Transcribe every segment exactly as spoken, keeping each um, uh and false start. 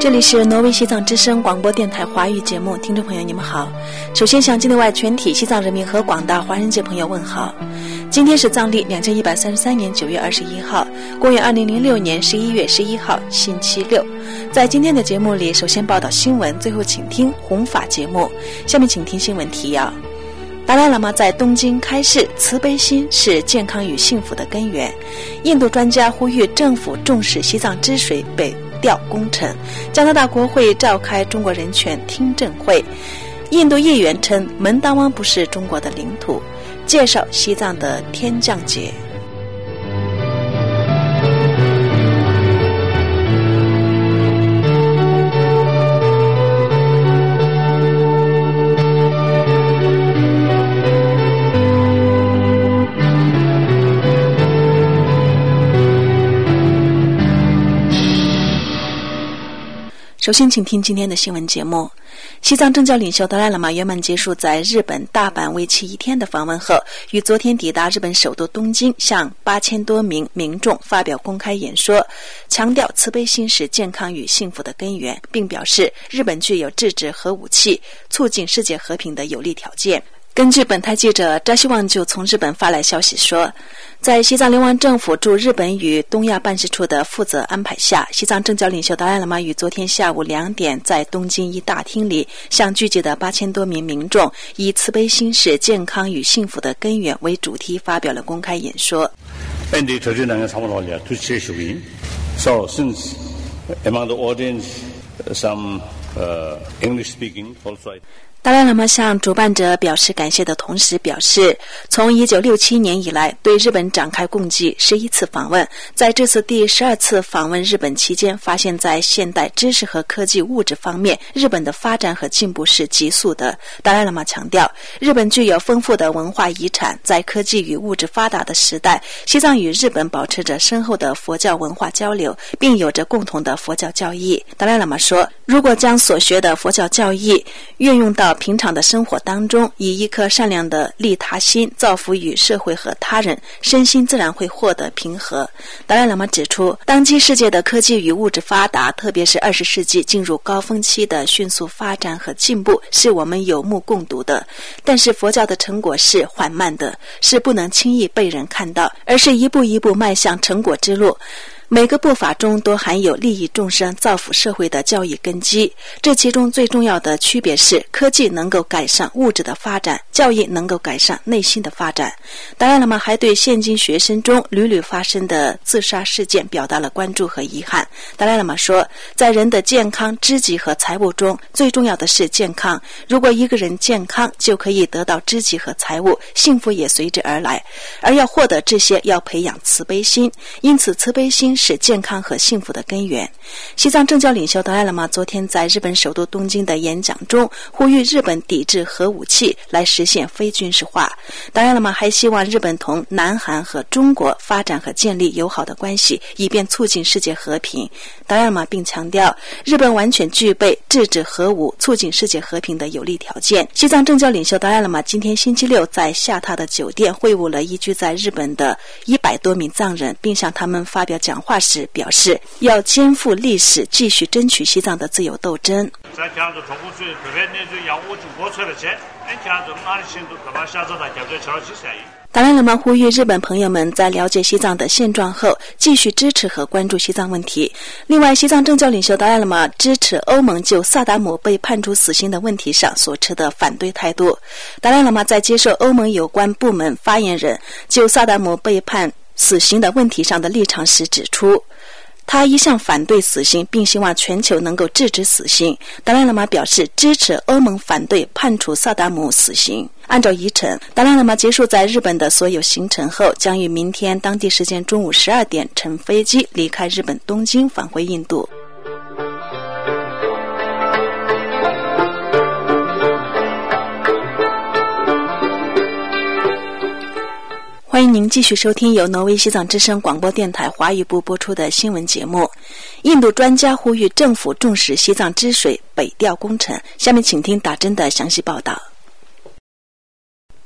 这里是挪威西藏之声广播电台华语节目，听众朋友你们好。首先向境内外全体西藏人民和广大华人界朋友问好。今天是藏历两千一百三十三年九月二十一号，公元二零零六年十一月十一号，星期六。在今天的节目里，首先报道新闻，最后请听弘法节目。下面请听新闻提要。达赖喇嘛在东京开示，慈悲心是健康与幸福的根源。印度专家呼吁政府重视西藏之水北调工程。加拿大国会召开中国人权听证会。印度议员称门当湾不是中国的领土。介绍西藏的天降节。首先请听今天的新闻节目。西藏政教领袖达赖喇嘛圆满结束在日本大阪为期一天的访问后，于昨天抵达日本首都东京，向八千多名民众发表公开演说，强调慈悲心是健康与幸福的根源，并表示日本具有制止核武器、促进世界和平的有利条件。根据本台记者扎希旺就从日本发来消息说，在西藏流亡政府驻日本与东亚办事处的负责安排下，西藏政教领袖达赖喇嘛于昨天下午两点在东京一大厅里，向聚集的八千多名民众以慈悲心是健康与幸福的根源为主题发表了公开演说。 So since among the audience some uh, English speaking also. 达赖喇嘛向主办者表示感谢的同时表示，从一九六七年以来对日本展开共计十一次访问，在这次第十二次访问日本期间，发现在现代知识和科技物质方面，日本的发展和进步是急速的。达赖喇嘛强调，日本具有丰富的文化遗产，在科技与物质发达的时代，西藏与日本保持着深厚的佛教文化交流，并有着共同的佛教教义。达赖喇嘛说，如果将所学的佛教教义运用到平常的生活当中，以一颗善良的利他心造福于社会和他人，身心自然会获得平和。达赖喇嘛指出，当今世界的科技与物质发达，特别是二十世纪进入高峰期的迅速发展和进步，是我们有目共睹的。但是佛教的成果是缓慢的，是不能轻易被人看到，而是一步一步迈向成果之路。每个步伐中都含有利益众生、造福社会的教义根基。这其中最重要的区别是，科技能够改善物质的发展，教义能够改善内心的发展。达赖喇嘛还对现今学生中屡屡发生的自杀事件表达了关注和遗憾。达赖喇嘛说，在人的健康、知己和财物中，最重要的是健康。如果一个人健康，就可以得到知己和财物，幸福也随之而来。而要获得这些，要培养慈悲心，因此慈悲心是健康和幸福的根源。西藏政教领袖达赖喇嘛昨天在日本首都东京的演讲中，呼吁日本抵制核武器，来实现非军事化。达赖喇嘛还希望日本同南韩和中国发展和建立友好的关系，以便促进世界和平。达赖喇嘛并强调，日本完全具备制止核武、促进世界和平的有利条件。西藏政教领袖达赖喇嘛今天星期六在下榻的酒店会晤了移居在日本的一百多名藏人，并向他们发表讲话时表示，要肩负历史，继续争取西藏的自由斗争。达赖喇嘛呼吁日本朋友们在了解西藏的现状后，继续支持和关注西藏问题。另外，西藏政教领袖达赖喇嘛支持欧盟就萨达姆被判处死刑的问题上所持的反对态度。达赖喇嘛在接受欧盟有关部门发言人就萨达姆被判死刑的问题上的立场时指出，他一向反对死刑，并希望全球能够制止死刑。达赖喇嘛表示支持欧盟反对判处萨达姆死刑。按照议程，达赖喇嘛结束在日本的所有行程后，将于明天当地时间中午十二点乘飞机离开日本东京，返回印度。欢迎您继续收听由挪威西藏之声广播电台华语部播出的新闻节目。印度专家呼吁政府重视西藏之水北调工程。下面请听打针的详细报道。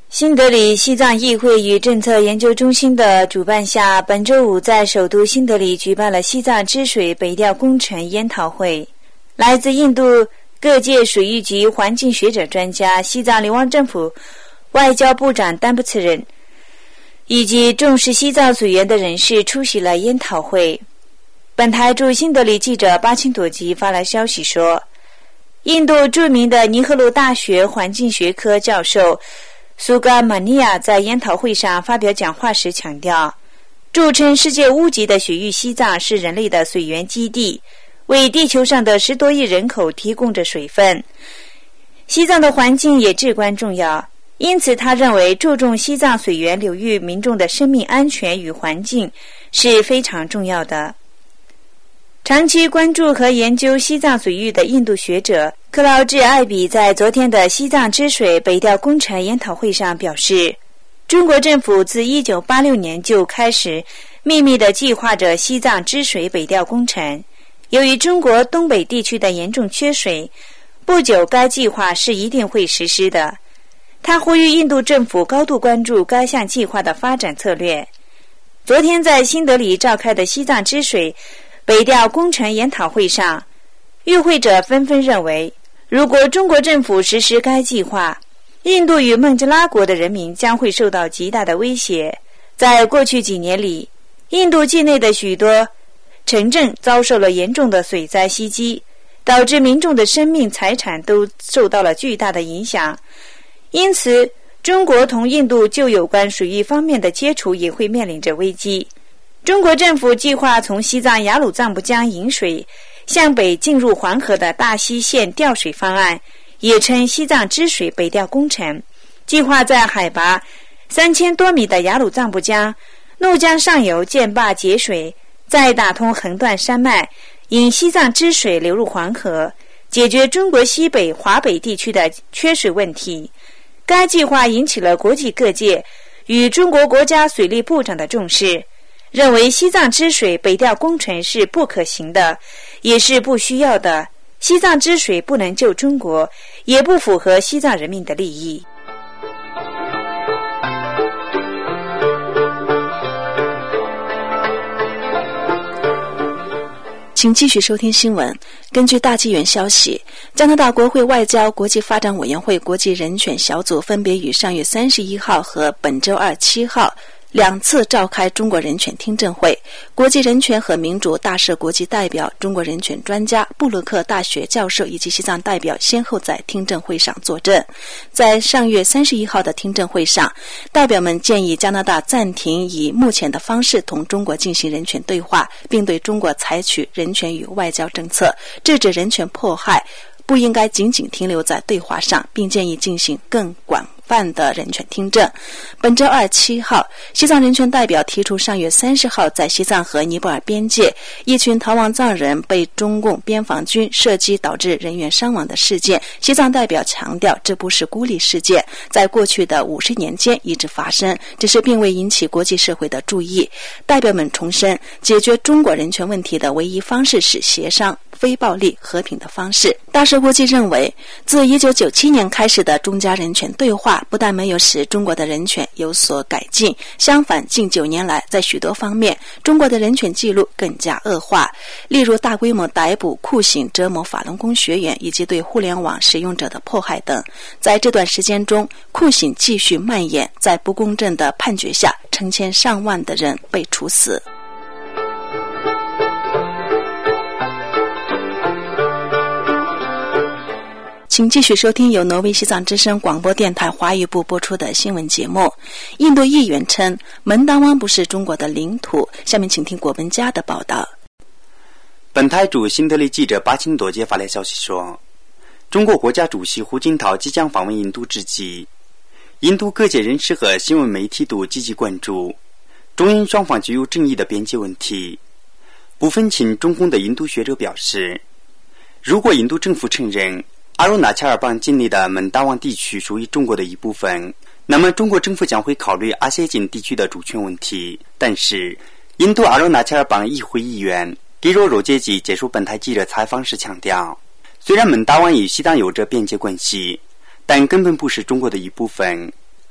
新德里西藏议会与政策研究中心的主办下，本周五在首都新德里举办了西藏支水北调工程研讨会。来自印度各界水域局环境学者专家、西藏流亡政府外交部长担不次人以及重视西藏水源的人士出席了研讨会。本台驻新德里记者巴钦朵吉发来消息说，印度著名的尼赫鲁大学环境学科教授苏嘎马尼亚在研讨会上发表讲话时强调，著称世界屋脊的水域西藏是人类的水源基地，为地球上的十多亿人口提供着水分。西藏的环境也至关重要，因此他认为注重西藏水源流域民众的生命安全与环境是非常重要的。长期关注和研究西藏水域的印度学者克劳治·艾比在昨天的西藏支水北调工程研讨会上表示，中国政府自一九八六年就开始秘密地计划着西藏支水北调工程。由于中国东北地区的严重缺水，不久该计划是一定会实施的。他呼吁印度政府高度关注该项计划的发展策略。昨天在新德里召开的西藏支水北调工程研讨会上，与会者纷纷认为，如果中国政府实施该计划，印度与孟加拉国的人民将会受到极大的威胁。在过去几年里，印度境内的许多城镇遭受了严重的水灾袭击，导致民众的生命财产都受到了巨大的影响。因此，中国同印度就有关水域方面的接触也会面临着危机。中国政府计划从西藏雅鲁藏布江引水向北进入黄河的大西线调水方案，也称西藏支水北调工程，计划在海拔三千多米的雅鲁藏布江怒江上游建坝截水，再打通横断山脉，引西藏支水流入黄河，解决中国西北华北地区的缺水问题。该计划引起了国际各界与中国国家水利部长的重视，认为西藏支水北调工程是不可行的，也是不需要的。西藏支水不能救中国，也不符合西藏人民的利益。 请继续收听新闻。根据大纪元消息，加拿大国会外交国际发展委员会国际人权小组分别于上月三十一号和本周二七号两次召开中国人权听证会，国际人权和民主大使国际代表、中国人权专家、布鲁克大学教授以及西藏代表先后在听证会上作证。在上月三十一号的听证会上，代表们建议加拿大暂停以目前的方式同中国进行人权对话，并对中国采取人权与外交政策，制止人权迫害，不应该仅仅停留在对话上，并建议进行更广泛的人权听证。本周二七号，西藏人权代表提出上月三十号在西藏和尼泊尔边界，一群逃亡藏人被中共边防军射击导致人员伤亡的事件。西藏代表强调，这不是孤立事件，在过去的五十年间一直发生，只是并未引起国际社会的注意。代表们重申，解决中国人权问题的唯一方式是协商、非暴力、和平的方式。大社国际认为，自一九九七年开始的中加人权对话不但没有使中国的人权有所改进，相反，近九年来在许多方面中国的人权记录更加恶化，例如大规模逮捕、酷刑、折磨法轮功学员以及对互联网使用者的迫害等。在这段时间中，酷刑继续蔓延，在不公正的判决下，成千上万的人被处死。请继续收听由挪威西藏之声广播电台华语部播出的新闻节目。印度议员称门当湾不是中国的领土。下面请听郭文佳的报道。 本台驻新德里记者巴钦朵吉发来消息说，中国国家主席胡锦涛即将访问印度之际，印度各界人士和新闻媒体都积极关注中印双方具有争议的边界问题。部分亲中共的印度学者表示，如果印度政府承认阿鲁纳恰尔邦境内的门达旺地区属于中国的一部分，那么中国政府将会考虑阿谢金地区的主权问题。但是印度阿鲁纳恰尔邦议会议员迪若柔杰吉接受本台记者采访时强调，虽然门达旺与西藏有着边界关系，但根本不是中国的一部分。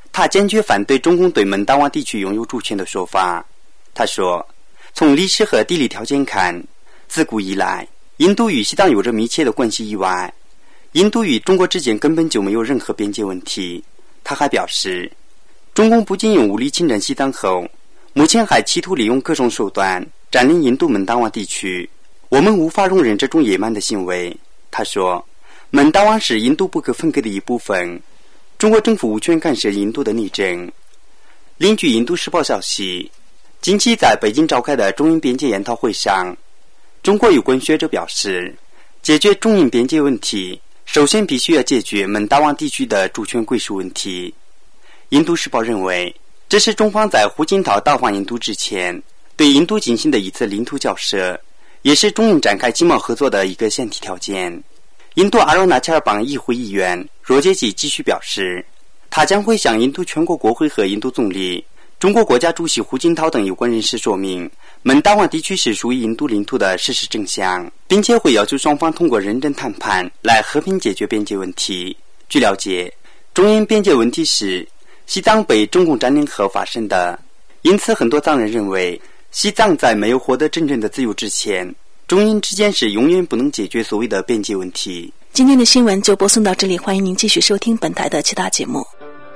他坚决反对中共对门达旺地区拥有主权的说法。他说，从历史和地理条件看，自古以来，印度与西藏有着密切的关系以外，印度与中国之间根本就没有任何边界问题。他还表示，中共不仅用武力侵占西藏后，目前还企图利用各种手段占领印度门达旺地区，我们无法容忍这种野蛮的行为。他说，门达旺是印度不可分割的一部分，中国政府无权干涉印度的内政。另据印度时报消息，近期在北京召开的中印边界研讨会上，中国有关学者表示，解决中印边界问题，首先必须要解决门达旺地区的主权归属问题。印度时报认为，这是中方在胡锦涛到访印度之前对印度进行的一次领土交涉，也是中印展开经贸合作的一个前提条件。印度阿罗纳切尔邦议会议员罗杰基继续表示，他将会向印度全国国会和印度总理、中国国家主席胡锦涛等有关人士说明门达旺地区是属于印度领土的事实真相，并且会要求双方通过认真谈判来和平解决边界问题。据了解，中印边界问题是西藏被中共占领后发生的，因此很多藏人认为，西藏在没有获得真正的自由之前，中印之间是永远不能解决所谓的边界问题。 今天的新闻就播送到这里，欢迎您继续收听本台的其他节目。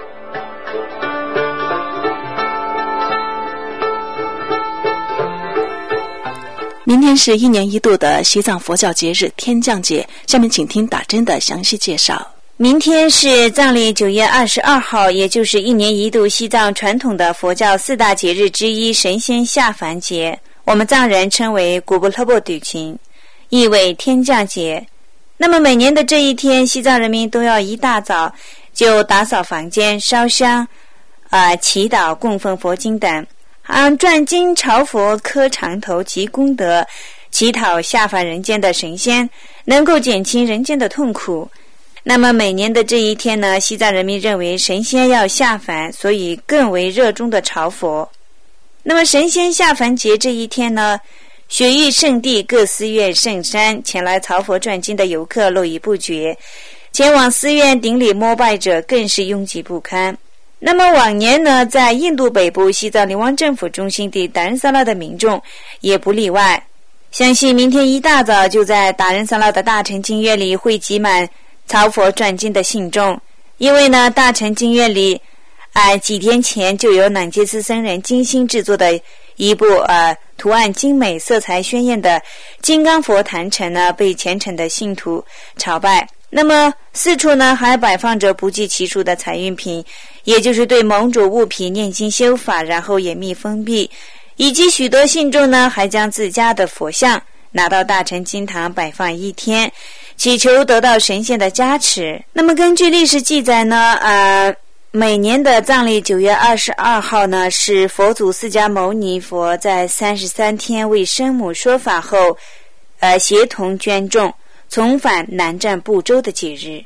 明天是一年一度的西藏佛教节日天降节，下面请听打针的详细介绍。 明天是藏历九月二十二号，也就是一年一度西藏传统的佛教四大节日之一神仙下凡节，我们藏人称为古布特布杜钦，意为天降节。那么每年的这一天，西藏人民都要一大早就打扫房间、烧香、呃、祈祷、供奉佛经等，按转经朝佛、磕长头及功德，祈祷下凡人间的神仙能够减轻人间的痛苦。那么每年的这一天呢，西藏人民认为神仙要下凡，所以更为热衷的朝佛。那么神仙下凡节这一天呢，雪域圣地各寺院圣山前来朝佛转经的游客络绎不绝，前往寺院顶礼膜拜者更是拥挤不堪。那么往年呢，在印度北部西藏流亡政府中心地达仁萨拉的民众也不例外，相信明天一大早就在达仁萨拉的大乘经院里会挤满朝佛转经的信众。因为呢，大乘经院里呃，几天前就有南杰斯僧人精心制作的一部呃图案精美、色彩鲜艳的金刚佛坛城呢，被虔诚的信徒朝拜。那么四处呢还摆放着不计其数的彩云品，也就是对蒙主物品念经修法，然后严密封闭，以及许多信众呢还将自家的佛像拿到大乘经堂摆放一天，祈求得到神仙的加持。那么根据历史记载呢，呃，每年的藏历九月二十二号呢，是佛祖释迦牟尼佛在三十三天为生母说法后，呃，协同捐众重返南瞻部洲的节日。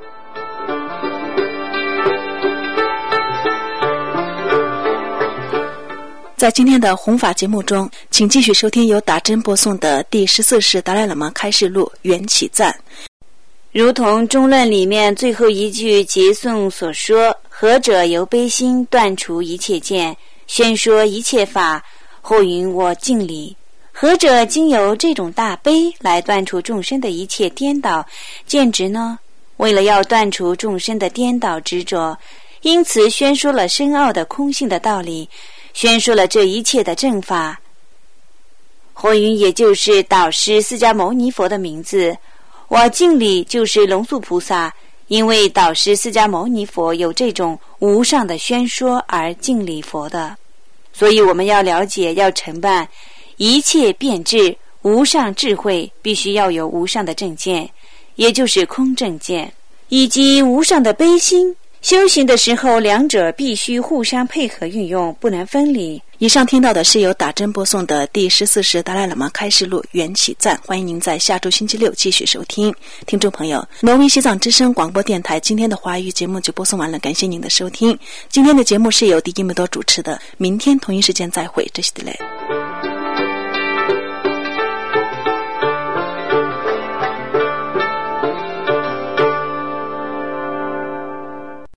在今天的弘法节目中，请继续收听由达真播送的第十四世达赖喇嘛开示录缘起赞。 如同中论里面最后一句结颂所说，何者由悲心断除一切见，宣说一切法，后云我敬礼。何者经由这种大悲来断除众生的一切颠倒见执呢？为了要断除众生的颠倒执着，因此宣说了深奥的空性的道理，宣说了这一切的正法。后云也就是导师释迦牟尼佛的名字，我敬礼就是龙树菩萨，因为导师释迦牟尼佛有这种无上的宣说而敬礼佛的。所以我们要了解，要承办一切变质无上智慧，必须要有无上的正见，也就是空正见，以及无上的悲心。修行的时候，两者必须互相配合运用，不能分离。 以上听到的是由达真播送的第十四世达赖喇嘛开示录缘起赞，欢迎您在下周星期六继续收听。听众朋友，挪威西藏之声广播电台今天的华语节目就播送完了，感谢您的收听。今天的节目是由迪基木多主持的，明天同一时间再会，这是的嘞。